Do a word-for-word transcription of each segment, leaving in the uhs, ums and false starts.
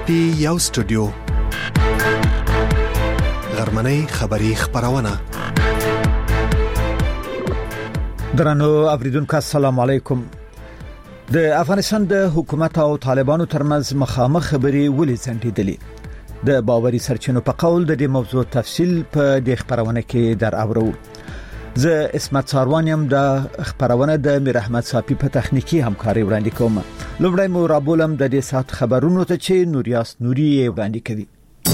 پی یو سټوډیو غرمنۍ خبری خبرونه. درنو اوریدونکو السلام علیکم. د افغانستان د حکومت او طالبانو ترمنځ مخامخ خبري ولې څنډېدلې؟ د باوري سرچینو په قول د دې موضوع تفصیل په دې خبرونه کې در اورو. زه اسمت ساروانیم د خبرونه د میر احمد صافي په تخنیکی همکاري وړاندې کوم. لومړی مو رابولم د دې سات خبرونو ته چې نوریاس نوري وړاندې کوي.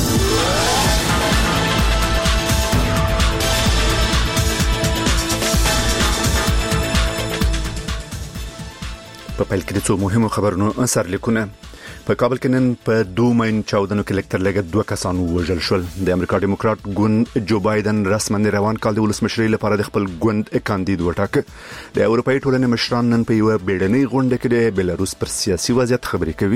په پیل کې د څو مهمو خبرونو اثر لیکونه. په کابل کې نن په دوه مین چاودنو کې لکتر لګ دوه کسان وژل شول. د امریکا ډیموکرات ګوند جو بایدن رسماً روان کال د ولسمشرۍ لپاره د خپل ګوند کاندید وټاکه. د اروپאי ټولنې مشران نن په یو بیړنۍ غونډه کې د بلاروس پر سیاسي وضعیت خبرې کوي.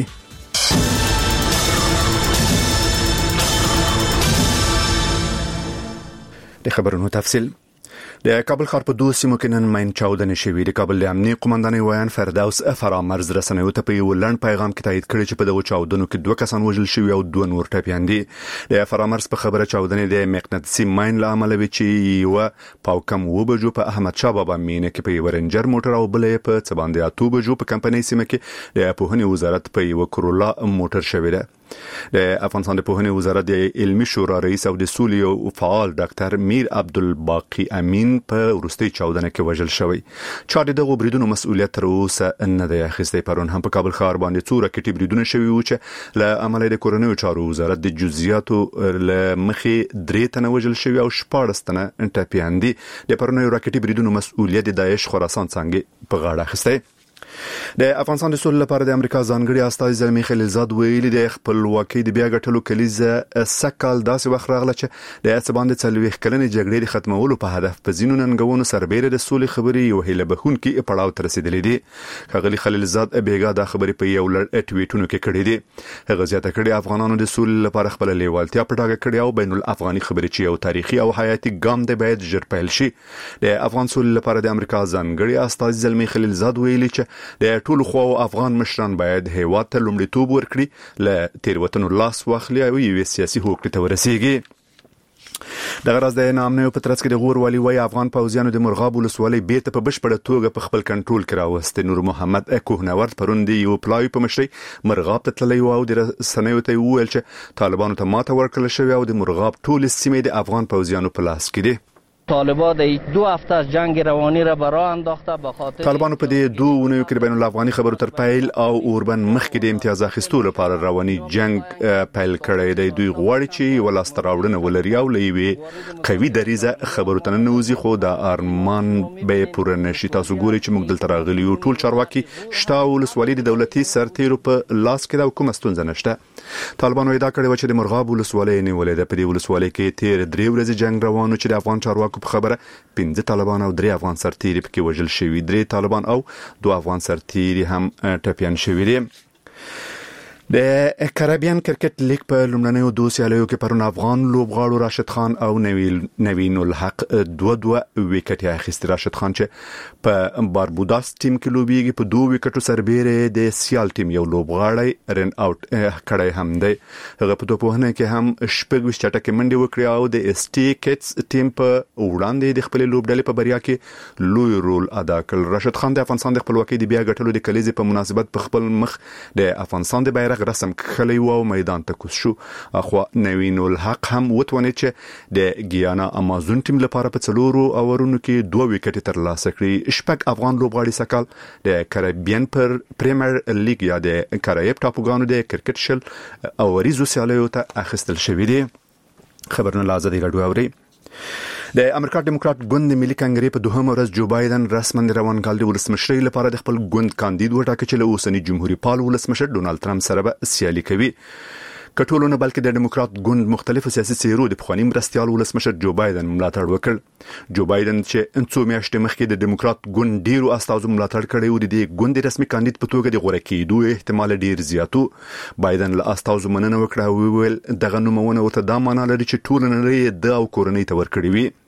د خبرونو تفصیل. د کابل ښار په دوه سیمو کې نن مین چاودنې شوې. د کابل د امنیت قومندانۍ ویان فردوس فرامرز رسنیو ته په یو لړن پیغام کې تایید کړی چې په دغه چاودنو کې دوه کسان وژل شوي او دوه نور ټپیان دي. د فرامرز په خبره چاودنې د مقناطیسي ماین له امله وی چې یو پاوکم و بجو په احمد شاه بابا مینه کې په یو رنجر موټر او بلې په څباندې اتو بجو په کمپنۍ سیمه کې د پوهنې وزارت په یو کرولا موټر شوی دی. د افغانستان د پوهنې وزارت د علمي شورا رئیس او د سولې او فعال ډاکټر میر عبدالباقی امین په وروستي چاودنه کې وژل شوی. چا دغه بریدونو مسؤلیت تر اوسه نه دی اخیستی. پرون هم په کابل ښار باندې څو راکټي بریدونه شوي و چې له عمله د کورنیو چارو وزارت د جزئیاتو له مخې درې تنه وژل شوي او شپږ تنه ټپیان دي. د پرونیو راکټي بریدونو مسؤلیت د داعش خراسان څنګه په غاړه اخیستی. د افغانستان د سولې لپاره د امریکا ځانګړي استازي زلمی خلیلزاد ویلي د خپلواکۍ د بیا ګټلو کلیزه سکهال داسې وخت راغله چې د څباندې څلويخ کلنې جګړې د ختمولو په هدف په ځینو ننګونو سربېره د سولې خبري یو هیله بهونکي پړاو ته رسیدلې دي. خغلی خلیلزاد بیګا د خبرې په یو لړ ټویټونو کې کړې دي. هغه زیاته کړې افغانانو د سولې لپاره خپل لیوالتیا پټاګه کړې او بین الافغاني خبري چې یو تاریخي او حیاتي ګام دی باید ژر پیل شي. د افغان سولې لپاره د امریکا ځانګړي استازي زلمی خلیلزاد ویلي چې د ټول خو افغان مشران باید هیواد ته لومړیتوب ورکړي، له تیروتنو لاس واخلي او یو سیاسي حقوق ته ورسیږي. دغه راز د نامنیو په ترڅ کې د غور والی وای افغان پوځیانو د مرغاب ولسوالۍ بیرته په بشپړه توګه په خپل کنټرول کې راوستي. نور محمد کوهنورد پرون دی یو پلای په مشرۍ مرغاب ته تللی او د سنیو ته ویل چې طالبانو ته ماته ورکړل شوی او د مرغاب ټول سیمې د افغان پوځیانو په لاس کې دي. طالبان دو هفته از جنگ روانی را برای انداخته به خاطر طالبانو په دې دوه اونیو کې بین الافغاني خبرو تر پیل او اوربن مخکې د امتیاز اخیستو لپاره رواني جنگ پیل کړی دی. دوی غواړي چې ولاست راوړنه ولري او لوي قوي دریزه خبرو ته نوځي، خو د ارمان به پوره نشي. تاسو ګورئ چې موږ دلته راغلي یو ټول چارواکي شتا ولسوالۍ د دولتي سرتیرو په لاس کې دا کومه ستونزه نشته. طالبانو ادعا کړې و چې د مرغاب ولسوالۍ نیولې ده. په دې ولسوالۍ کې تیر درې ورځې جنگ روانو چې د افغان چارواکو په خبره پنځه طالبان او درې افغان سرتیري پکې وژل شوي. درې طالبان او دوه افغان سرتیري هم ټپیان شوي دي. د کریبین کرکټ لیګ په لومړنیو دوه سیالیو کې پرون افغان لوبغاړو راشد خان او نوین الحق دوه دوه وکټ اخیستي. راشد خان چې په باربوداس ټیم کې لوبيږي په دوه وکټو سربېره د سیال ټیم یو لوبغاړی رن اوټ کړی هم دی. هغه په توپونه کې هم شپږ وشت چټکه منډه وکړه او د اس ټي کټس ټیم په وړاندې د خپل لوبډلې په بریا کې لوی رول ادا کړ. راشد خان د افغانستان د خپلواکۍ د بیا ګټلو د کلیزې په مناسبت په خپل مخ د افغانستان د بیرغ رسم کړی و او میدان ته کوز شو. اخو نوین الحق هم وتونه چې د ګیانا امازون ټیم لپاره په څلورو اورونو کې دوه وکټ ترلاسه کړي. شپږ افغان لوبغاړي سکهال د کریبین پر پریمیر لیګ یا د کریب ټاپوګانو د کرکټ شل اوریزو سیالیو ته اخیستل شوی دي. خبرونه لازمي راډیو اوري. د امریکا ډیموکرات ګوند د ملي کنګرې په دوهم ورځ جو بایدن رسماً روان کال د ولسمشرۍ لپاره د خپل ګوند کاندید وټاکه چې له اوسنی جمهوریت پال ولسمشر ډونالد ټرمپ سره به سیالي کوي. کټولونه بلکې د ډیموکرات ګوند مختلفو سیاسي څیرو د پخوانی مرستيال ولسمشر جو بایدن ملاتړ وکړ. جو بایدن چې څو میاشتې مخکې د ډیموکرات ګوند ډیرو استازو ملاتړ کړی و، د دې ګوند رسمي کاندید په توګه د غوړه کېدو احتمال ډیر زیاتو. بایدن له استازو مننه وکړه او ویل دغه نومونه ورته دا معنی لري چې ټول نړۍ د او کورنۍ ته ورکړي وي.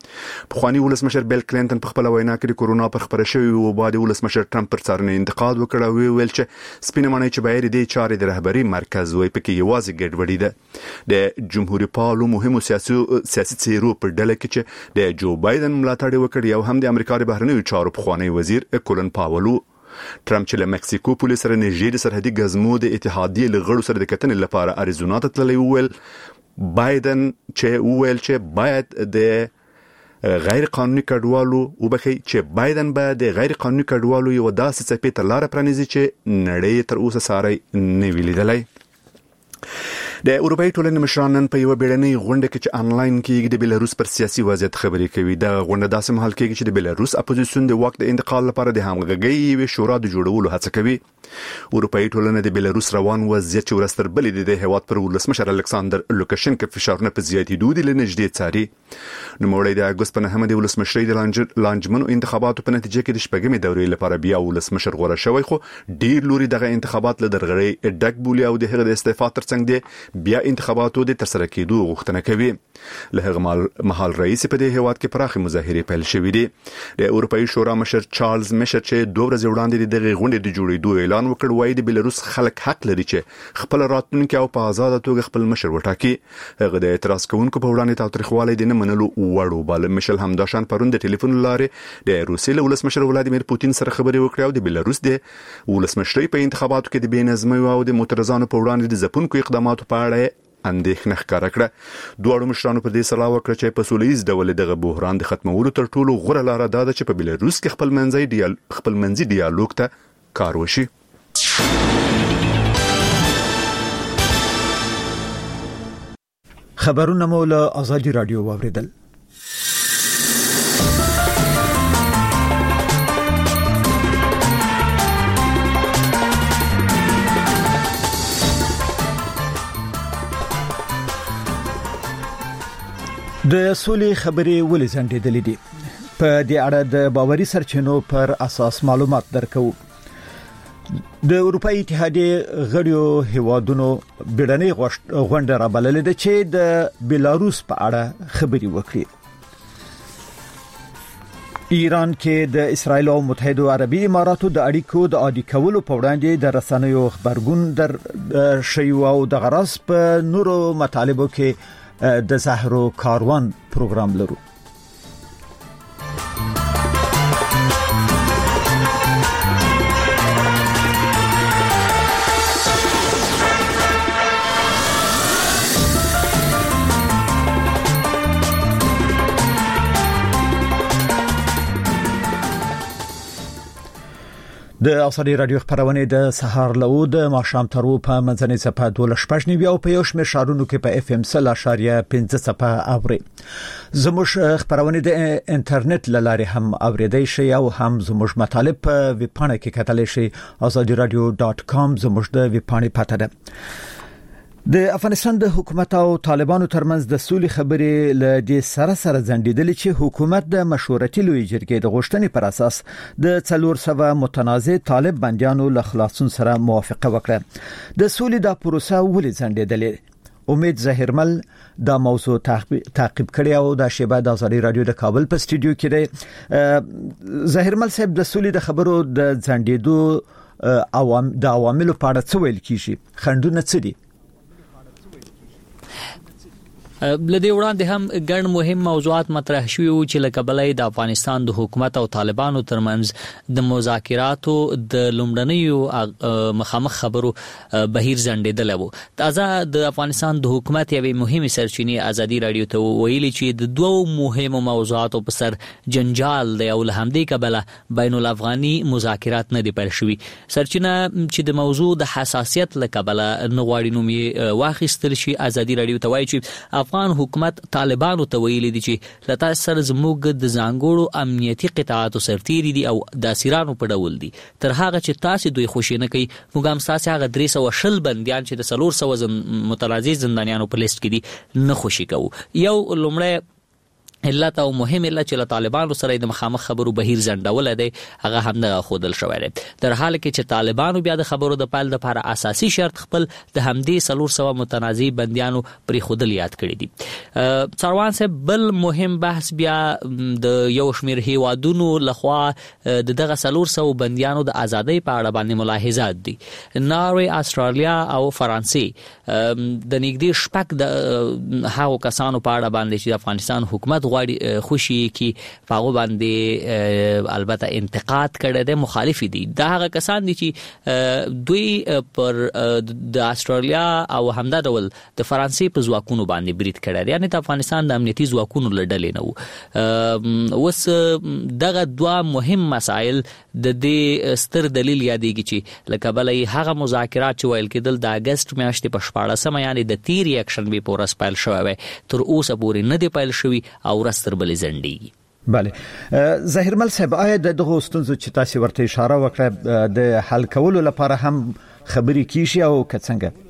پخوانی ولسمشر بیل کلینټن په خپل وینا کې کورونا پر خبره شوی او بعد ولسمشر ټرمپ پر څارنې انتقاد وکړ او ویل چې سپینه معنی چې باید د چارې د رهبری مرکز وي پکې یوازې ګډوډي ده د جمهوریت پالو مهمو سیاسي سیاسي څیرو په ډله کې چې د جو بایدن ملاتړ وکړ او هم د امریکا د بهرنیو چارو پخوانی وزیر کولن پاولو ټرمپ چې له مکسیکو پولیس سره نږدې د سرحدي غزمو د اتحادیې لغړو سره د کتنې لپاره اریزونا ته تللی ویل بایدن چې ویل چې باید د غیر قانوني کډوالو وبخي چې بایدن به د غیر قانوني کډوالو یو داسې څپې ته لار پرانیزي چې نړۍ تر اوسه ساري نه ویلیدلای. د اروپאי ټولنې مشرانن په یو بیړنۍ غونډه کې چې انلاین کې د بلاروس پر سیاسي وضعیت خبرې کوي. د غونډه داسې مهال کې چې د بلاروس اپوزیسیون د وخت د انتقال لپاره د همغږي وی شورا د جوړولو هڅه کوي. اروپאי ټولنه د بلاروس روان وضعیت چې ورستر بلې د هیواد پر ولسمشر الکساندر لوکاشنکو فشارونه په زیاتېدو د لنجدې څاري. نو مولوی د اگست په نهمه د ولسمشرۍ د لانجمنو انتخاباتو په نتیجه کې د شپږمې دورې لپاره بیا ولسمشر غوړه شوی خو ډیر لوري دغه انتخابات له درغړې ډک بولی او د هغه د استعفا ترڅنګ د بیا انتخاباتو د ترسره کېدو غوښتنه کوي. له هغه مهال رئیس په دې هیواد کې پراخه مظاهرې پیل شوې دي. د اروپאי شورا مشر چارلز میشل چې دوه ورځې وړاندې دغه غونډې د جوړېدو اعلان وکړ وایي د بلاروس خلک حق لري چې خپل راتلونکي او په آزاد توګه خپل مشر وټاکي. هغه د اعتراض کوونکو په وړاندې تاوتریخوالی د نه منلو وړو بل میشل همداشان پرون د ټلیفون لارې د روسیې له ولسمشر ولادیمیر پوتین سره خبرې وکړې او د بلاروس د ولسمشرۍ په انتخاباتو کې د بېنظمۍ او د معترضانو په وړاندې د ځپونکو اقداماتو په اړه اندېښنه ښکاره کړه. دواړو مشرانو په دې سلا وکړه چې په سولهییز ډول دغه بحران د ختمولو تر ټولو غوره لاره ده چې په بلاروس کې خپل منځي ډیال خپل منځي ډیالوګ ته کار وشي. خبرونه مو له آزادي رادیو واوریدل. د سولې خبرې ولې ځنډېدلې دي په دې اړه د باوري سرچینو پر اساس معلومات درکو. د اروپאי اتحادیې غړیو هیوادونو بیړنۍ غونډه رابللې ده چې د بلاروس په اړه خبري وکړي. ایران کې د اسرایل او متحده عربي اماراتو د اړیکو د عادي کولو په وړاندې د رسنیو خبرګون در شیو او د غرض په نورو مطالبو کې د زهرو کاروان پروګرام لرو. د آزادي رادیو خبرونه د سهار له د ماښام تر په منځنۍ صفه دوه شپږ نیو او په یو شمېر شارونو کې په اف ام صفر اشاریه پنځه صفه اوري. زموږ خبرونه د انټرنیټ لاره هم اوریدای شي او هم زموږ مطالب په ویب پاڼه کې کتلی شي azadi radio dot com زموږ د ویب پاڼې پته ده. د افغانستان د حکومت او طالبانو ترمنځ د سولې خبرې له دې سره سره ځنډېدلې چې حکومت د مشورتي لوی جرګې د غوښتنې پر اساس د څلور سوه متنازع طالب بنديانو له خلاصون سره موافقه وکړه. د سولې د پروسه ولې ځنډېدلې؟ امید ظاهرمل دا موضوع تعقیب کړی او د شیبه د آزادي رادیو د کابل په سټوډیو کې دی. ظاهرمل صاحب د سولې د خبرو د ځنډېدو عوام د عواملو په اړه څه ویل کیږي؟ خندونه څه دي؟ لدې وړاندې هم ګڼ مهم موضوعات مطرح شوي وو چې لکه بلای د افغانستان د حکومت او طالبانو ترمنځ د مذاکراتو د لومړنیو مخامخ خبرو بهیر ځنډېدل وو. تازه د افغانستان د حکومت یوې مهمه سرچینې آزادي رادیو ته ویلي چې د دوو مهمو موضوعاتو په سر جنجال دی او له همدې کبله بین الافغاني مذاکرات نه دی پیل شوي. سرچینه چې د موضوع د حساسیت لکبله نه غواړي نوم یې واخیستل شي. آزادي رادیو ته وایي چې افغان حکومت طالبانو ته ویلي دي چې لته سر زموږ د ځانګړو امنیتي قطاعاتو سرتيري دي او د اسیرانو په ډول دي. تر هغه چې تاسو دوی خوشی نه کوي موږ هم تاسو هغه درې سوه شل بنديان چې د څلور سوه متلازم زندانیانو په لیست کې دي نه خوشی کوو. یو لومړی علت او مهم علت چې له طالبانو سره د مخامخ خبرو بهیر زندول دی هغه هم د خودل شوی دی در حال کې چې طالبانو بیا د خبرو د پال د لپاره اساسي شرط خپل د همدې څلور سوه متنازع بنديانو پرې خودل یاد کړی دي. څاروان صاحب بل مهم بحث بیا د یو شمېر هیوادونو لخوا د دغه څلور سوه بنديانو د ازادۍ په اړه باندې ملاحظات دي. ناروې، استرالیا او فرانسې د نږدې شپږ د هغو کسانو په اړه باندې چې د افغانستان حکومت غواړي خوشي کې فاغو باندې البته انتقاد کړي دي، مخالف دي. دا هغه کسان دي چې دوی پر د استرالیا او همدا ډول د فرانسې په ځواکونو باندې برید کړي دي، یعنی د افغانستان د امنیتي ځواکونو لړلې نه وو. اوس دغه دوه مهم مسایل د دې ستر دلیل یادېږي چې لکه بلې هغه مذاکرات چې ویل کېدل د اگست میاشتې په شپاړسمه یعنی د تیر یکشن به پورس پیل شوی تر اوسه پورې نه دی پیل شوی او رستر بلې زندګي. بله ظاهرمل صاحب، آیا د دغه ستونزو چې تاسو ورته اشاره وکړه د حل کولو لپاره هم خبرې کیږي او که څنګه؟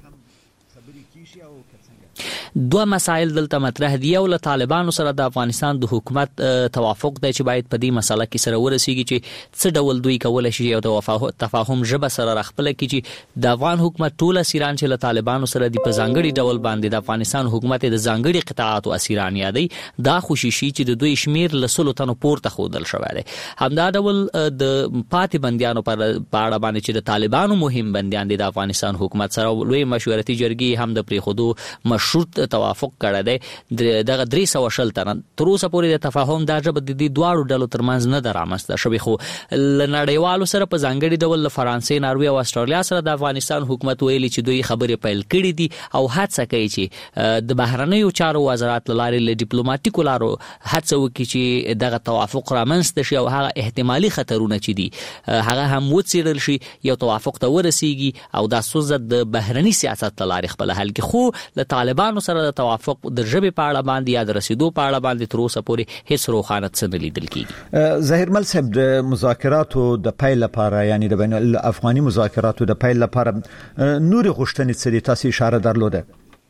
دوه مسائل دلته مطرح دي. یو له طالبانو سره د افغانستان د حکومت توافق دی چې باید په دې مسله کې سره ورسیږي چې څه ډول دوی کولای شي او د تفاهم ژبه سره راخپل کړي چې د افغان حکومت ټول اسیران چې له طالبانو سره د په ځانګړي ډول باندې د افغانستان حکومت د ځانګړي قطاعات او اسیران یادي دا خوشي شي چې د دوی شمیر له سلو تنو پورته خودل شوی دی. همدا ډول د پاتې بنديانو پر اړه باندې چې د طالبانو مهم بنديان دي د افغانستان حکومت سره لوی مشورتي جرګې هم د پریخودو مشروط توافق کړی دی. دغه درې سوه شل تنه تر اوسه پورې د تفاهم دا ژبه د دې دواړو ډلو ترمنځ نه ده رامنځته شوې، خو له نړیوالو سره په ځانګړي ډول له فرانسې، ناروې او استرالیا سره د افغانستان حکومت ویلي چې دوی خبرې پیل کړي دي او هڅه کوي چې د بهرنیو چارو وزارت له لارې له ډیپلوماټیکو لارو هڅه وکړي چې دغه توافق رامنځته شي او هغه احتمالي خطرونه چې دي هغه هم وڅېړل شي، یو توافق ته ورسیږي او دا ستونزه د بهرني سیاست له لارې خپل حل کړي. خو له طالبانو سره د توافق د ژبې په اړه باندې یا د رسیدو په اړه باندې تر اوسه پورې هیڅ روښانه څه نه لیدل کیږي. ظاهرمل صاحب، د مذاکراتو د پیل لپاره یعنی د بین الافغاني مذاکراتو د پیل لپاره نور غوښتنې څه دي؟ تاسو اشاره درلوده.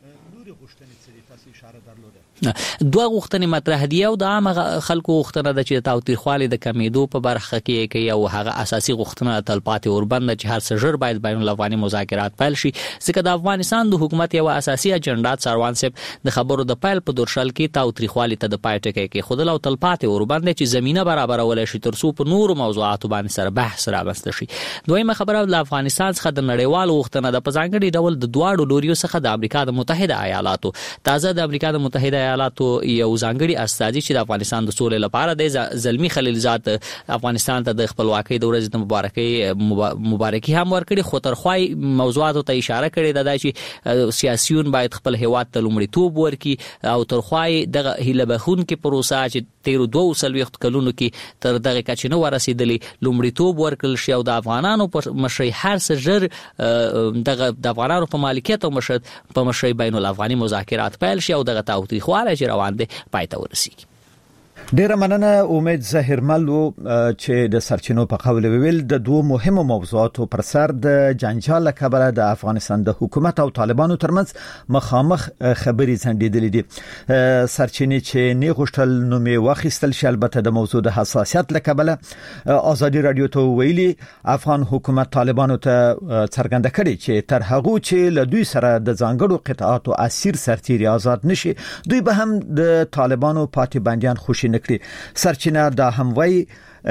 دوه غوښتنې مطرح دي. او د عام خلکو غوښتنه ده چې د تاوتریخوالي د کمیدو په برخه کې کوي او هغه اساسي غوښتنه تلپاتې اوربند چې هر څه ژر باید بین الافغاني مذاکرات پیل شي، ځکه د افغانستان د حکومت یو اساسي اجنډا څاروان صاحب د خبرو د پیل په دورشل کې تاوتریخوالي ته د پای ټکی کې خود له تلپاتې اوربند چې زمينه برابرول شي تر څو په نورو موضوعاتو باندې سره بحث رامنځته شي. دویمه خبره د افغانستان څخه د نړیوال غوښتنه د په ځانګړي ډول د دواړو لوريو څخه د امریکا د متحده ایالاتو تازه د امریکا د متحده ایالاتو یو ځانګړي استازي چې د افغانستان د سولې لپاره د زلمی خلیلزاد افغانستان ته د خپلواکۍ د ورځې د مبارکۍ مبارکي هم ورکړي، خو ترخوای موضوعاتو ته اشاره کړې ده چې سیاسيون باید خپل هیواد ته لومړیتوب ورکړي او ترخوای د هیله بخون کې پروسه چې تیر دوه سلويخت کلونو کې تر دغه کچې نه ورسېدلې لومړیتوب ورکړل شي او د افغانانو په مشرۍ هر څه ژر دغه د افغانانو په مالکیت او مشر په مشرۍ بین الافغاني مذاکرات پیل شي او دغه تاوتریخواله چې روان دي پای ته ورسیږي. ډیره مننه امید ظاهرمل چې د سرچینو په قول ویل د دوه مهمو موضوعاتو پر سر د جنجال کبره د افغانستان د حکومت او طالبانو ترمنځ مخامخ خبري زندیدلې دي. سرچینې چې نه غوښتل نو می واخیستل شي، البته د موضوع د حساسیت لکبله ازادي رادیو ته ویلي افغان حکومت طالبانو ته څرګنده کړي چې تر هغه چې له دوی سره د ځانګړو قطاعات او اسیر سرتیري آزاد نشي دوی به هم د طالبانو پاتې بنديان خوشي نکړي. سرچینه دا هم وایي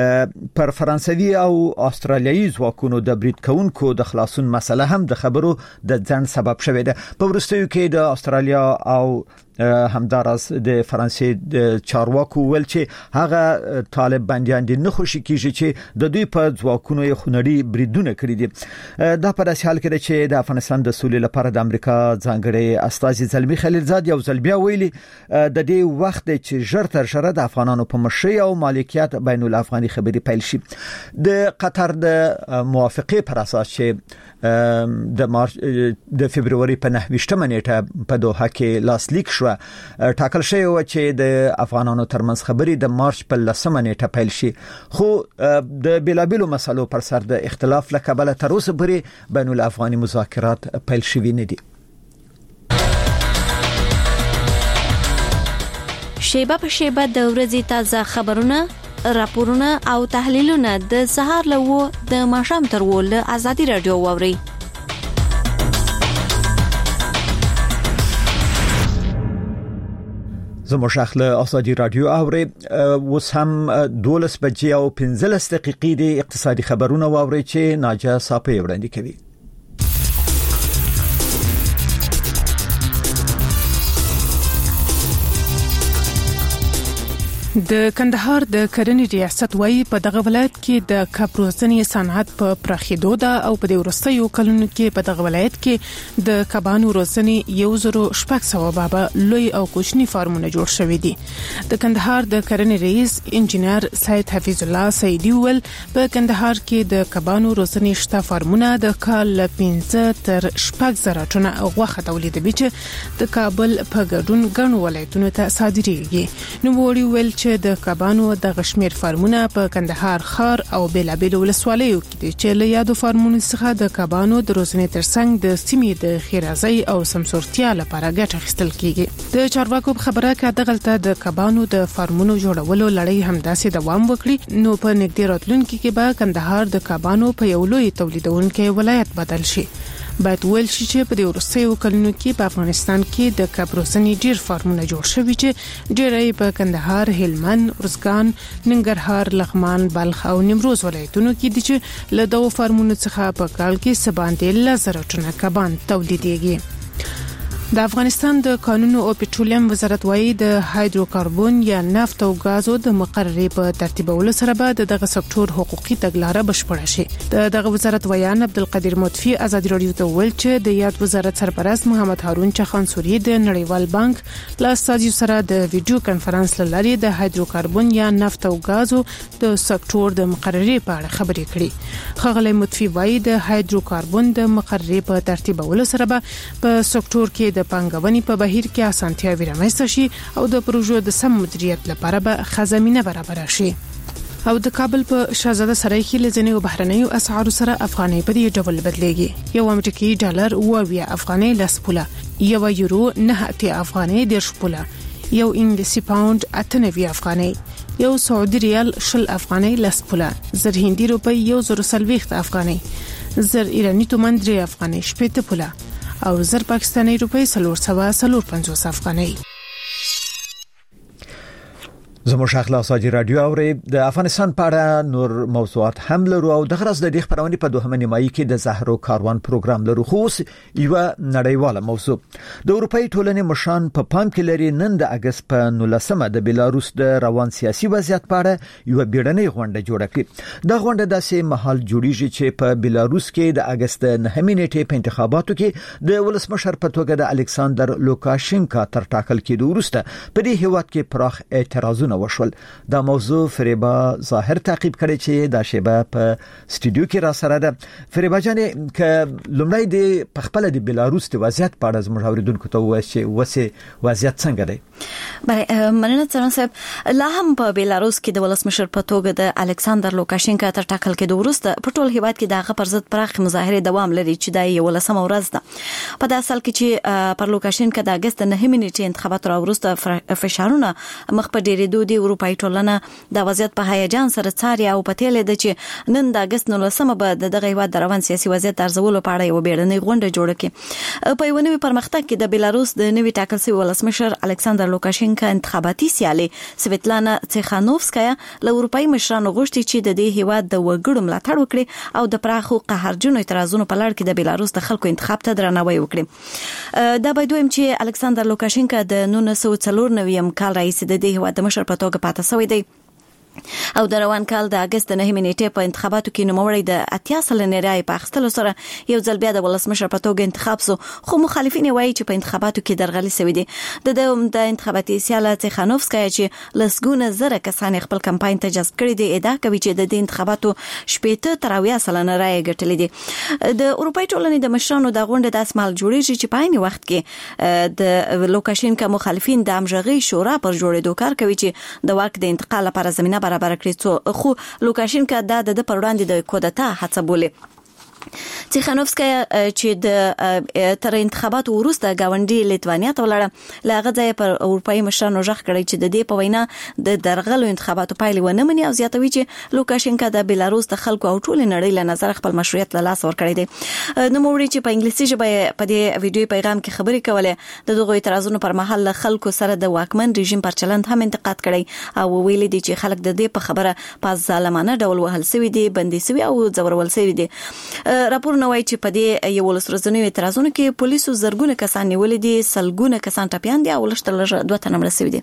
پر فرانسوي او استرالیایي ځواکونو د برید کونکو د خلاصون مسله هم د خبرو د ځن سبب شوې ده. په ورستیو کې د استرالیا او همدارس د فرانسې د چارواکو ول چې هغه طالب بنديان دي نه خوشي کیږي چې د دوی په ځواکونو یې خونړي بریدونه کړی دي. دا په داسې حال کې چې د افغانستان د سولې لپاره د امریکا ځانګړي استازي زلمی خلیلزاد یو ځل بیا ویلي د دې وخت چې ژر تر ژره د افغانانو په مشرۍ او مالکیت بین الافغاني خبري پیل شي. د قطر د موافقه پر اساس چې د مارچ د فبرवरी په نهه نیټه په دوحه کې لاسلیک شو ټاکل شوی و چې د افغانانو ترمنځ خبري د مارچ په لسمه نیټه پیل شي، خو د بلابلو مسلو پر سر د اختلاف لکبله تر اوسه پورې بین الافغاني مذاکرات پیل شوي نه دي. شیبه په شیبه د ورځې تازه خبرونه، راپورونه او تحلیلونه د سهار له و د ماښام تر و له ازادي رادیو واوري. زموږ شاخله ازادي رادیو اوري. اوس هم دولس بجې او پنځلس دقیقې د اقتصادي خبرونه واوري چې ناجا صافي وړاندې کوي. د کندهار د کرنې ریاست وايي په دغه ولایت کې د کبروزنی صنعت په پراخېدو ده او په دې ورستیو کلونو کې په دغه ولایت کې د کبانو روزنی یو زرو شپږ سوه بابا لوی او کوچني فارمونه جوړ شوي دي. د کندهار د کرنې رئیس انجنیر سید حفیظ الله سیدی ول په کندهار کې د کبانو روزنی شته فارمونه د کال پنځه تر شپږ زره ټنه غوښه تولیدوي چې د کابل په ګډون ګڼو ولایتونو ته صادریږي. نو وړي ول چې د کبانو د غشمیر فارمونه په کندهار ښار او بیلابیل ولسوالیو کې دي چې له یادو فارمونو څخه د کبانو د روزنې ترڅنګ د سیمې د خیرازۍ او سمسورتیا لپاره ګټه اخیستل کیږي. د چارواکو خبره کړه دغلته د کبانو د فارمونو جوړولو لړۍ همداسې دوام وکړي نو په نږدې راتلونکي کې به کندهار د کبانو په یو لوی تولیدونکو ولایت بدل شي. باید ویل شي چې په دې ورستیو کلونو کې په افغانستان کې د کبروزنی ډیر فارمونه جوړ شوي چې ډیرې په کندهار، هلمند، ارزګان، ننګرهار، لغمان، بلخ او نیمروز ولایتونو کې دي چې له دغو فارمونو څخه په کال کې سباندې لزر ټنه کبان تولیدېږي. د افغانستان د قانونو او پټرولیم وزارت وايي د هایدروکاربون یا نفت او غازو د مقررې په ترتیبولو سره به دغه سکتور حقوقي تګلارې بشپړه شي. دغه وزارت ویان عبدالقدیر مطفی ازادي رادیو ته ویل چې د یاد وزارت سرپرست محمد هارون چخانسوري د نړیوال بانک له استازو سره د ویډیو کانفرنس لاري د هایدروکاربون یا نفت او غازو د سکتور د مقررې په اړه خبرې کړې. خغلی مطفی وايي د هایدروکاربون د مقررې په ترتیبولو سره به په سکتور کې د پنګونې په بهیر کې اسانتیاوي رامنځته شي او د پروژو د سم مدیریت لپاره به خزمینه برابر شي. او د کابل په شاهزاده سرای کې لزنی او بهرنیو اسعارو سره افغاني په دې ډول بدلېږي. یو امریکایي ډالر اوه افغاني لس پوله، یو یورو نه اتیا افغاني دیرش پوله، یو انګلیسي پاوند اته نوي افغاني، یو سعودي ریال شل افغاني لس پوله، زر هندي روپی یو زر سلويخت افغاني، زر ایرانی تومان درې افغاني شپږ پوله او زر پاکستاني روپی سلور سوا سلور پنځوس افغاني. زموږ شاخله ازادي رادیو اوري. د افغانستان په اړه نور موضوعات هم لرو او د غرض د دې خبرونه په دوهمه نیمایي کې د زهرو کاروان پروګرام لرو. خو یو نړیواله موضوع د اروپאי ټولنې مشان په پام کې لري. نن د اگست په نولسمه د بیلاروس د روان سیاسي وضعیت په اړه یو بیړنۍ غونډه جوړه کړه. دا غونډه داسې مهال جوړیږي چې په بیلاروس کې د اگست نهمې نیټې په انتخاباتو کې د ولسمشر په توګه د الکساندر لوکاشینکا تر ټاکل کېدو وروسته په دې هیواد کې پراخ اعتراضونه وشول. دا موضوع فریبا ظاهر تعقیب کړي چې دا شیبه په استودیو کې را سره ده. فریبا جانې ک لومړی د پخپل د بیلاروس د وضعیت په اړه زموږ اوریدونکو ته وایي چې وسه وضعیت څنګه دی؟ بله مننه څنګه صاحب. لا هم په بیلاروس کې د ولسمشر په توګه د الکساندر لوکاشینکا تر ټاکل کېدو وروسته په ټول هیواد کې دغه پر ضد پراخ مظاهره دوام لري چې د یو لسمه ورځ ده. په داسې حال کې چې پر لوکاشینکا د اگست نهمې نیټې انتخابات را وروسته فشارونه مخ په ډېرېدو د اروپאי ټولنه د وضعیت په هیجان سره څاري او پته لید چې نن د اگست نولسمه به دغه هیواد د روان سیاسي وضعیت ارزولو په اړه یو بیړنۍ غونډه جوړه کړي. په یو نوي پرمختګ کې د بیلاروس د نوي ټاکل شوی ولسمشر الکساندر لوکاشینکا انتخاباتي سیالي سویتلانا تسخانوفسکایا له اروپאי مشرانو غوښتي چې د دې هیواد د وګړو ملاتړ وکړي او د پراخو قهرجنو اعتراضونو په لړ کې د بیلاروس د خلکو انتخاب ته درناوی وکړي. دا باید وایم چې الکساندر لوکاشینکا د نولس سوه څلور نوي کال رئیس د دې هیواد د مشر په توګه پاتې شوی دی او د روان کال د اگست نهمې نیټې په انتخاباتو کې نوموړی د اتیا سلنې رای په اخیستلو سره یو ځل بیا د ولسمشر په توګه انتخاب شو. خو مخالفین وایي چې په انتخاباتو کې درغلي شوې دي. د د انتخاباتي سیاله تسخانوفسکایا چې لسګونه زره کسان خپل کمپاین ته جذب کړي دي ادعا کوي چې د انتخاباتو شپږ تر اویا سلنه رای ګټلې دي. د اروپאי ټولنې د مشرانو د غونډې د اسمال جوړیږي چې په عین وخت کې د لوکاشینکا مخالفین د امژغي شورا پر جوړېدو کار کوي چې د واک د انتقال لپاره زمينه برابر کړي. خو لوکاشینکا دا د پر وړاندې د کودتا هڅه بولي. تیخانوفسکا چې د تر انتخاباتو وروسته گاونډي لیتوانیا ته ولاړه لاغه ځای پر اروپאי مشرانو ژغ کړی چې د دې په وینا د درغلو انتخاباتو پایلې ونه مني او زیاتوي چې لوکاشینکا د بیلاروس د خلکو او ټول نړۍ له نظر خپل مشروعیت له لاس ورکړی دی. نو موري چې په انګلیسي ژبه په دې ویډیو پیغام کې خبرې کولې د دغه اعتراضونو پر مهال خلکو سره د واکمن رژیم پر چلند هم انتقاد کړی او ویلي دي چې خلک د دې په خبره په ظالمانه ډول وهل سوي دي بندي سوي او ځورول سوي دي. راپور نو وايي چې په دې یو ولسمشرزنیو اعتراضونو کې پولیسو زرګونه کسان نیولې دي سلګونه کسان ټپيان دي او لشتل دوه تنه مړ شوي دي.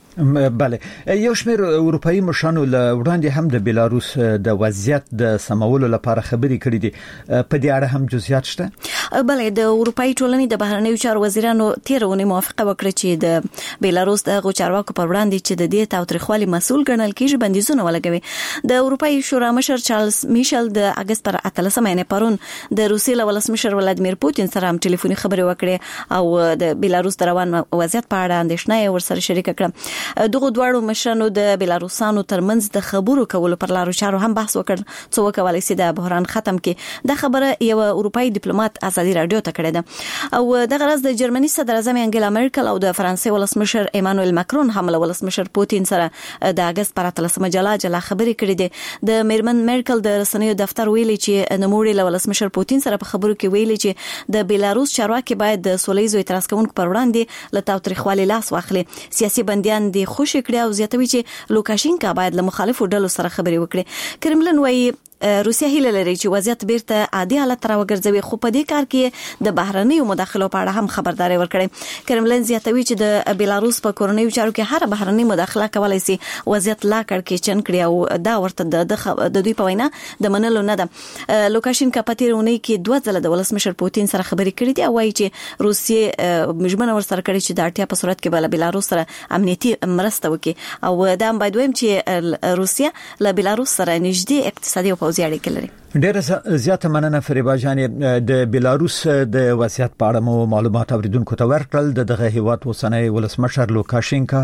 بله یو شمېر اروپאי مشرانو له وړاندې هم د بیلاروس د وضعیت د سمولو لپاره خبرې کړې دي په دې اړه هم جزئیات شته. بله د اروپאי ټولنې د بهرنیو چارو وزیرانو تیرونه موافقه وکړه چې د بیلاروس د غوچارواکو پر وړاندې چې د دې تاوتریخوالي مسؤل ګڼل کیږي بندیزونه ولګوي. د اروپאי شورا مشر چارلز میشل د اگست پر اتلسمه نه پرون د روسیې له ولسمشر ولادیمیر پوتین سره هم ټلیفوني خبرې وکړې او د بیلاروس د روان وضعیت په اړه اندېښنه ورسره شریک کړه. دغه دواړو مشرانو د بیلاروسانو ترمنځ د خبرو کولو پر لارو چارو هم بحث وکړ څو وکولای شي د بحران ختم کړي. د خبره یو اروپאי ډیپلوماټ ازادي رادیو ته کړې ده او د غرض د جرمني صدر اعظم انګلا مرکل او د فرانسې ولسمشر ایمانوئل ماکرون هم له ولسمشر پوتین سره د اگست پر اتلسمه جلا جلا خبرې کړې دي. د میرمن مرکل د رسنیو دفتر ویلي چې نوموړي له ولسمشر پوتین سره په خبرو کې ویلي چې د بیلاروس چارواکي باید د سولېزو اعتراض کوونکو پر وړاندې له تاوتریخوالي لاس واخلي. سیاسي بنديان دي خوشی کړي او زیاتوي چې لوکاشینکا باید له مخالفو ډلو سره خبرې وکړي. کرملن وايي روسیا هیله لري چې وضعیت بیرته عادي حالت ته راوګرځوي خو په دې کار کې د بهرنیو مداخلو په اړه هم خبرداري ورکړي. کرملن زیاتوي چې د بیلاروس په کورنیو چارو کې هر بهرنی مداخله کولای شي وضعیت لا کړکېچن کړي او دا ورته د دوی په وینا د منلو نه ده. لوکاشینکا په تیرونی کې دوه ځله د ولسمشر پوتین سره خبرې کړې دي او وايي چې روسیې مجمنه ورسره کړي چې د اړتیا په صورت کې بل بیلاروس سره امنیتي مرسته وکړي او دا باید ویم چې روسیا له بیلاروس سره نږدې اقتصادي او پوځي اړیکې لري. ډېر زیاته مننه فریبا جانې د بیلاروس د وضعیت په اړه مو معلومات اوریدونکو ته ورکړل. د دغه هیواد اوسنی ولسمشر لوکاشینکا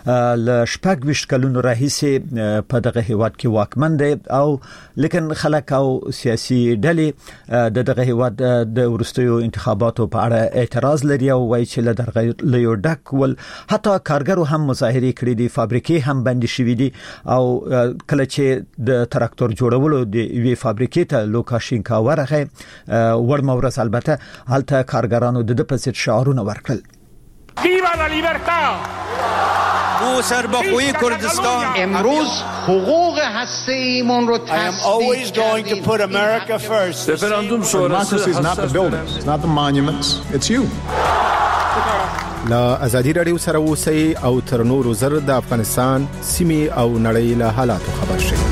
ل شپږ ویشت کلونو راهیسې په دغه هیواد کې واکمن دی او لیکن خلک او سیاسي ډلې د دغه هیواد د ورستیو انتخاباتو په اړه اعتراض لري او وایي چې له درغلیو ډک ول حتی کارګرو هم مظاهره کړې دي فابریکې هم بند شوې دي او کله چې د تراکتور جوړولو د وی فابریکې ته لوکاشینکا ورغه ورم ورس البته حالت کارګرانو د پسید شعارونه ورکړل. ویوا لا لیبرتا او سربخوی کردستان امروز حقوق هسته‌ایمون رو I am always going to put America first. Referendum sonrası is not the buildings, it's not the monuments, it's you. لا ازادي رادیو سره اوسئ او تر نورو زر د افغانستان سیمه او نړۍ له حالاتو خبر شئ.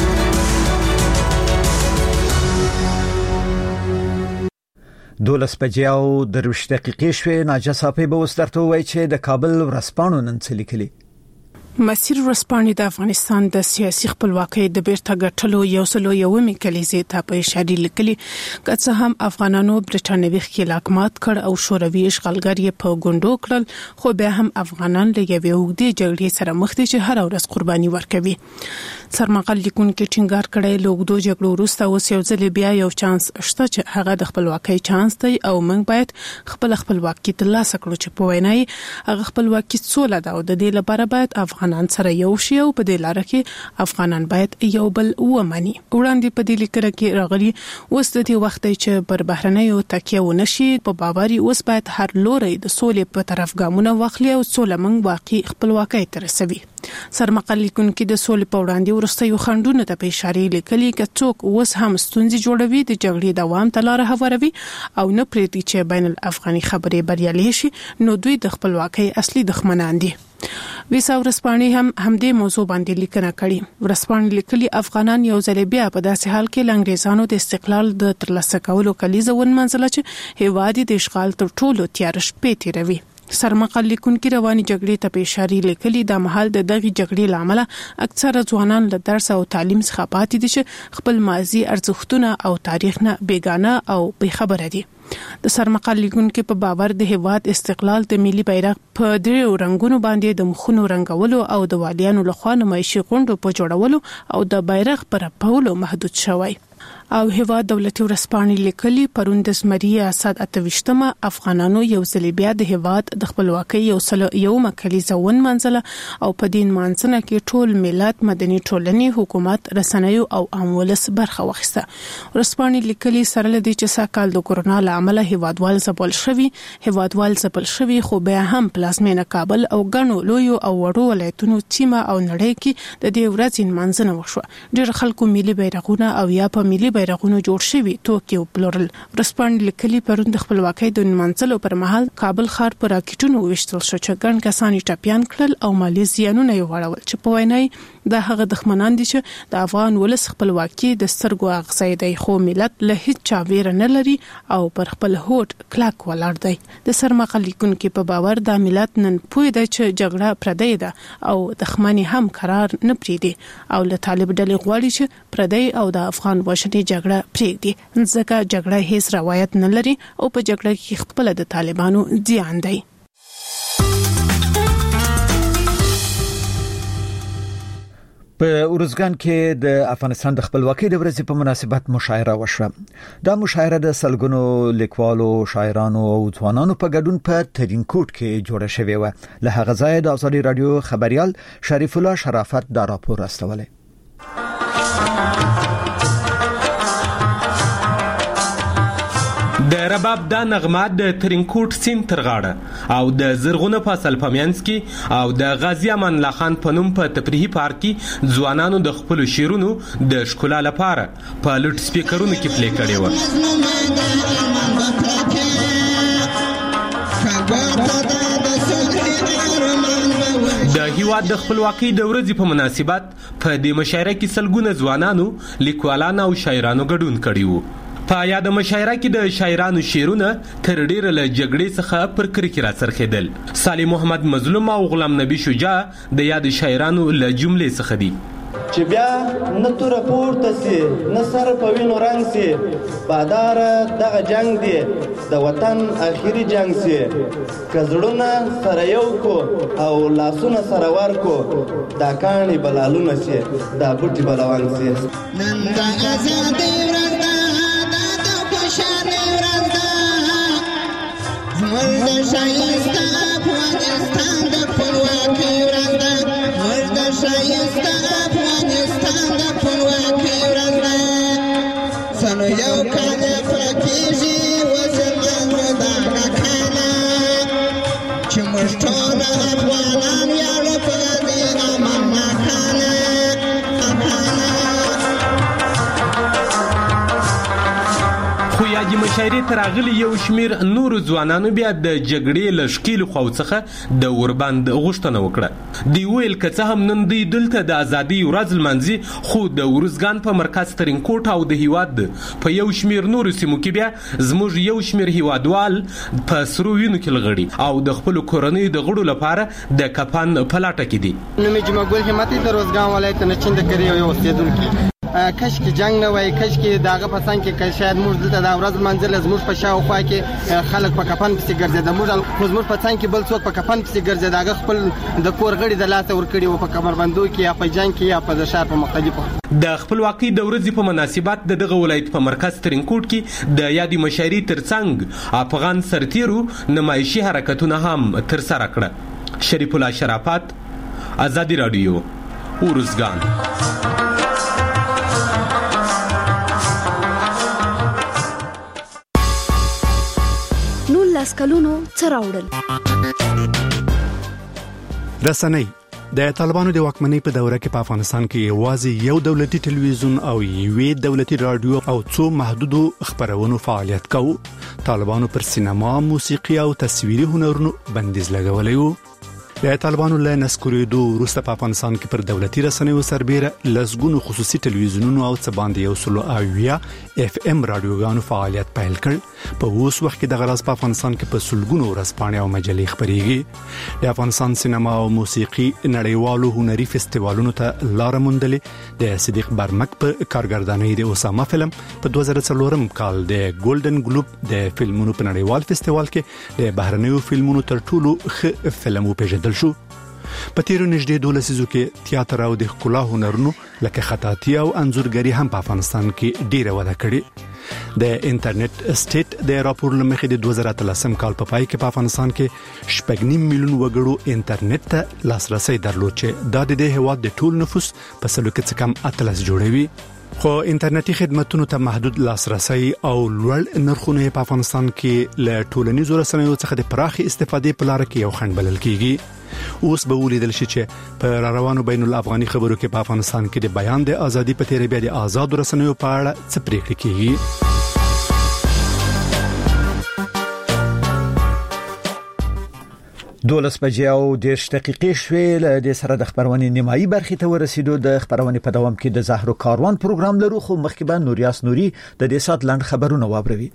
دولس بجې او درویشت دقیقې شوې ناجه صافي به وسترته وای چې د کابل ورسپانو نن څه لیکلي. مسیر ورسپانې د افغانستان د سیاسي خپلواکۍ د بیرته ګټلو یو سلو یومې کلیزې ته په اشاره لیکلي که څه هم افغانانو برټانوي ښکېلاک مات کړ او شوروي اشغالګر یې په ګوندو کړل خو بیا هم افغانان له یوې اوږدې جګړې سره مخ دي چې هر ورځ قرباني ورکوي. سرمقال لیکونکو ټینګار کړی له اوږدو جګړو وروسته اوس یو ځل بیا یو چانس شته چې هغه د خپلواکۍ چانس دی او موږ باید خپل خپلواکي ترلاسه کړو چې په وینا یې هغه خپلواکي سوله ده او د دې لپاره باید افغانان سره یو شي او په دې لار کې افغانان باید یو بل ومني. وړاندې په دې لیکنه کې راغلي اوس د دې وخت چې پر بهرنیو تکیه ونشي په باوري اوس باید هر لوري د سولې په طرف ګامونه واخلي او سوله موږ واقعي خپلواکۍ ته رسوي. سرمقال لیکونکو د سولې په وړاندې ورستیو خندونه ته په اشاره لیکلي چې څوک اوس هم ستونزې جوړوي د جګړې دوام ته لار هواروي او نه پریږدي چې بین الافغاني خبرې بریالي شي نو دوی د خپلواکۍ اصلي دښمنان دي. ویسا ورسپانې هم همدې موضوع باندې لیکنه کړې. ورسپانې لیکلي افغانان یو ځل بیا په داسې حال کې انګریزانو د استقلال د ترلاسه کولو کلیزه ونمنځله چې هیواد د اشغال تر ټولو تیار شپې تیروي. سرمقال لیکونکو رواني جګړې ته په اشاره لیکلي د محل د دغه جګړې لامل اکثره ځوانان له درس او تعلیم څخه پاتې دي چې خپل ماضي ارزښتونه او تاریخ نه بیگانه او بې خبره دي. د سرمقال لیکونکو په باور د هیواد استقلال د ملي بیرغ په دریو رنگونو باندې د مخونو رنگولو او د والیانو لخوا نمایشي غونډو په جوړولو او د بیرغ پر پاولو محدود شوی. او هیواد دولتي ورسپانې لیکلي پروند د زمري اسد اتوشتمه افغانانو یو ځل بیا د هیواد د خپلواکۍ یو سل یو مکلیزه ون منځله او په دین مانځنه کې ټول ملت مدني ټولنې حکومت رسنیو او عام ولس برخه واخیسته. ورسپانې لیکلي سره لدی چې ساکال د کورونا لامل هیوادوال زبل شوی هیوادوال زبل شوی خو بیا هم پلازمینه کابل او ګڼو لویو او وړو ولایتونو چیمه او نړۍ کې د دې ورځې منځنه وشوه. ډېر خلکو ملي بیرغونه او یا په ملي بیرغونو جوړ شوی توکي پلورل. ورسپانې لیکلي پروند د خپلواکۍ د منځلو پر مهال کابل ښار پر راکټونو وشتل شو چې ګڼ کسان ټاپیان کړل او مالي زیانونه یې وړول چې په وینای دا هغه دښمنان دي چې د افغان ولس خپلواکي د سترګو اغزي دی خو ملت له هیڅ چا ویره نه لري او پر خپل هوټ کلاک ولاړ دی. د سرمقلیکون کې په باور د ملت نن پوی دی چې جګړه پردی ده او دښمنی هم قرار نه پریدي او له طالب ډلې غواړي چې پردی او د افغان وشنی جګړه پریږدي ځکه جګړه هیڅ روایت نه لري او په جګړه کې خپل د طالبانو زیان دی. په ارزګان کې د افغانستان د خپلواکۍ د ورځې په مناسبت مشاعره وشوه. دا مشاعره د سلګونو لیکوالو، شاعرانو او ځوانانو په ګډون په ترینکوټ کې جوړه شوې و. له هغه ځایه د ازادي رادیو خبريال شریف الله شرافت دا راپور راستولی. د رباب د نغمات د ترینکوټ سیند تر غاړه او د زرغونه فاصل پمینس کې او د غازی امان الله خان په نوم په تفریحي پارک کې ځوانانو د خپل شیرونو د ښکلا لپاره په لوډ سپیکرونو کې پلی کړي و. د هیواد د خپلواکۍ د ورځې په مناسبت په دې مشاعره کې سلګونه ځوانانو، لیکوالانو او شاعرانو ګډون کړي وو. په یاد مشاعره کې د شاعرانو شعرونه تر ډیره له جګړې څخه پر کرکې را څرخېدل. صالح محمد مظلوم او غلام نبی شجاع د یاد شاعرانو له جملې څخه دي چې بیا نه تور پورته سي نه سر په وینو رنگ سي بادار دغه جنگ دی د وطن اخیری جنگ سي کزړونه سره یو کو او لاسونه سره ورکو دا کانی بلالونه سي دا بوټي بلوان سي نن د آزادۍ ورځ ده د خوشالۍ ورځ ده زموږ د ښایسته افغانستان د خپلواکۍ ورځ ده زموږ د ښایسته یو کال پکېږي وزمانو دا کاله چې موږ ټول افغانان یو په دې نامه کاله خو یادې مشاعرې ته راغلي یو شمېر نورو ځوانانو بیا د جګړې له ښکیلو خواو څخه د وربند غوښتنه وکړه. دوی ویل که څه هم نن دوی دلته د ازادۍ ورځ لمانځي خو د ارزګان په مرکز ترینکوټ او د هیواد په یو شمېر نورو سیمو کې بیا زموږ یو شمېر هیوادوال په سرو وینو کې لغړي او د خپلو کورنیو د غړو لپاره د کفن په لټه کې دي. نوم یې جمعه ګل همتي د ارزګان ولایت نه چین د کری یو اوسېدونکی کش کې جنگ نه وای کش کې داغه پسند کې شاید موږ دلته د ورځ منځل زموږ په شاوخوا کې خلک په کفن پسې ګرځي موږ زموږ په څنګ کې بل څوک په کفن پسې ګرځي داغه خپل د کور غړي د لاته ور کړی او په کمربندو کې یا په جنگ کې یا په شهر په مختلفو د خپلواکۍ د ورځې په مناسبت د دغه ولایت په مرکز ترینکوټ کې د یادې مشاعرې ترڅنګ افغان سرتیرو نمایشي حرکتونه هم ترسره کړه. شریف الله شرافت، ازادي رادیو، ارزګان. کلونو څراوړل رسنۍ د طالبانو د واکمنۍ په دوره کې په افغانستان کې یوازې یو دولتي ټلویزیون او یوې دولتي رادیو او څو محدودو خبرونو فعالیت کوي. طالبانو پر سینما، موسیقي او تصویري هنرونو بندیز لګولی و. د طالبانو له نسکورېدو وروسته په افغانستان کې پر دولتي رسنیو سربېره لسګونو خصوصي ټلویزیونونو او څه باندې یو سلو اویا اف ام رادیوګانو فعالیت پیل کړ. په اوس وخت کې د غرض په افغانستان کې په سلګونو ورځپاڼې او مجلې خبرېږي. د افغانستان سینما او موسیقي نړیوالو هنري فستیوالونو ته لار موندلې. د صدیق برمک په کارګردانۍ د اسامه فلم په دوه زره څلور کال د ګولډن ګلوب د فلمونو په نړیوال فستیوال کې د بهرنیو فلمونو تر ټولو ښه فلم وپېژندل شو. په تیرو نږدې دوه لسیزو کې تیاتر او د ښکلا هنرونو لکه خطاطي او انځورګري هم په افغانستان کې ډیره وده کړې. د انټرنیټ سټیټ د راپور لمخې د دوه زره اتلسم کال په پای کې په افغانستان کې شپږ نیم میلیون وګړو انټرنیټ ته لاسرسي درلود چې د دې هیواد د ټول نفوس په سلو کې څه کم اتلس جوړوي. خو انټرنیټي خدماتونو ته محدود لاسرسي او لوړ نرخونه په افغانستان کې له ټولنیزو رسنیو څخه د پراخي استفادې په لار کې یو خنډ بلل کیږي. اوس به ولیدل شي چې په روانو بین الافغاني خبرو کې په افغانستان کې د بیان د ازادي په تیرې بیا د آزاد رسنیو په اړه څه پریکړې کیږي. دولس بجې او دیرش دقیقې شوې له دې سره د خبرونې نیمایي برخې ته ورسېدو. د خبرونې په دوام کې د زهرو کاروان پروګرام لرو، خو مخکې به نوریاس نوري د دې سات لاند خبرونه واوروي.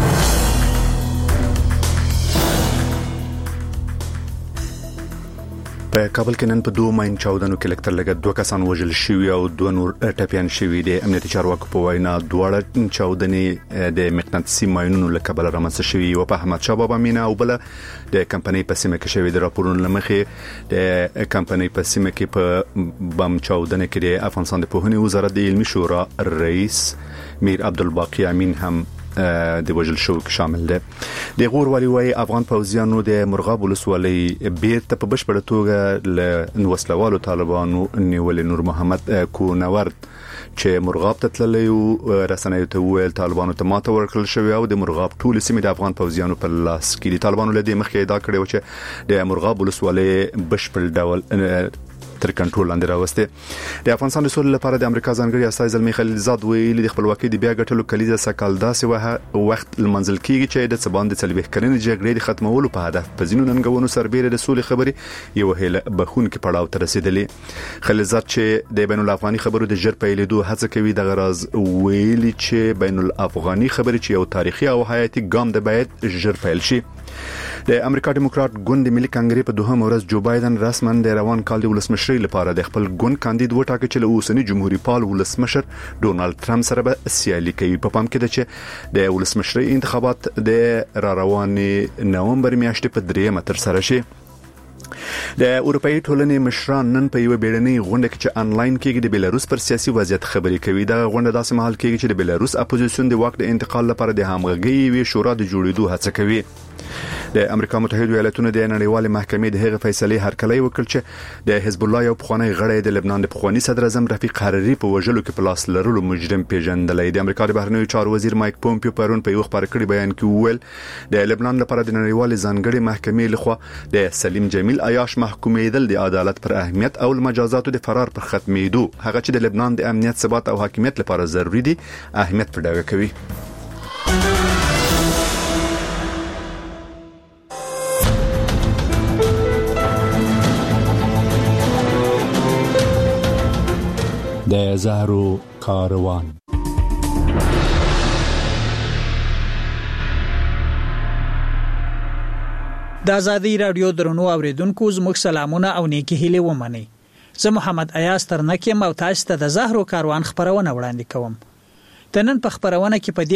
په کابل کې نن په دوه ماین چاودنو کې لکتر لګ دوه کسان وژل شوي او دوه نور ټپيان شوي دي. امنیتي چارواکو په وینا دوه چاودنې د مقناطیسي ماینونو له کبله رامنځته شوي او په احمد شاه بابا مینا او بل د کمپنۍ په سیمه کې شوي. د راپورونو لمخې د کمپنۍ په سیمه کې په بم چاودنه کې د افغانستان د پوهنې وزارت د علمي شورا رئیس میر عبدالباقی امین هم د وجل شو شامل دي. د غور والی وای افغان پوځیانو د مرغاب ولسوالۍ بیرته په بشپړه توګه له وسلوالو طالبانو نیول. نور محمد کونورد چې مرغاب ته تللی او رسنیو ته ویل طالبانو ته ماته ورکړل شوی او د مرغاب ټول سیمې د افغان پوځیانو په لاس کې دي. طالبانو له دې مخکې ادعا کړې و چې د مرغاب ولسوالۍ بشپړ ډول تر کنټرول لاندې راوسته. د افغانستان د سولې لپاره د امریکا ځانګړي استازی زلمی خلیلزاد ویلي د خپلواکۍ د بیا ګټلو کلیزه سکهال داسې وخت لمنځل کیږي چې د څبان د څلويخ کلنې جګړې د ختمولو په هدف په ځینو ننګونو سربېره د سولې خبرې یو هله بخون کې پړاو ته رسیدلې. خلیلزاد چې د بین الافغاني خبرو د جر پیلېدو هڅه کوي د غراز ویلي چې بین الافغاني خبرې چې یو تاریخي او حیاتي ګام د باید جر پیل شي. د امریکا دیموکرات ګوند ملي کنګرې په دوهم ورځ جو بایدن رسماً د روان کال د ولسمشرۍ لپاره د خپل ګوند کاندید وټاکه چې له اوسنی جمهوریت پال ولسمشر ډونالد ټرمپ سره به سیالي کوي. په پام کې ده چې د ولسمشرۍ انتخابات د را روانې نومبر میاشتې په دریمه تر سره شي. د اروپאי ټولنې مشران نن په یو بیړنۍ غونډه کې چې انلاین کېږي د بیلاروس پر سیاسي وضعیت خبرې کوي. دا غونډه داسې مهال کېږي چې د بیلاروس اپوزیسیون د واک د انتقال لپاره د همغږي وی شورا د جوړېدو هڅه کوي. د امریکا متحده ایالاتونو د نړیوال محکمې د هغه فیصله هرکلی وکړ چې د حزب الله یو پخوانی غړی د لبنان د پخوانی صدر اعظم رفیق حريري په وژلو کې پلاس لرلو مجرم پیژندلی. د امریکا د بهرنیو چارو وزیر مایک پومپیو پرون په یو خبر کړي بیان کې وویل د لبنان لپاره د نړیوال ځانګړي محکمې لخوا د سلیم جمیل عیاش محکومیدل د عدالت پر اهمیت او المجازاتو د فرار پر ختمېدو هغه چې د لبنان د امنیت ثبات او حاکمیت لپاره ضروری دي اهمیت په ډاګه کوي. د زهرو کاروان. د آزادی رادیو درنو اوریدونکو زموږ سلامونه او نیکی هیله ومنئ. زه محمد ایاز ترنکیم او تاسو ته د زهرو کاروان خبرونه وړاندې کوم. د نن په خبرونه کې په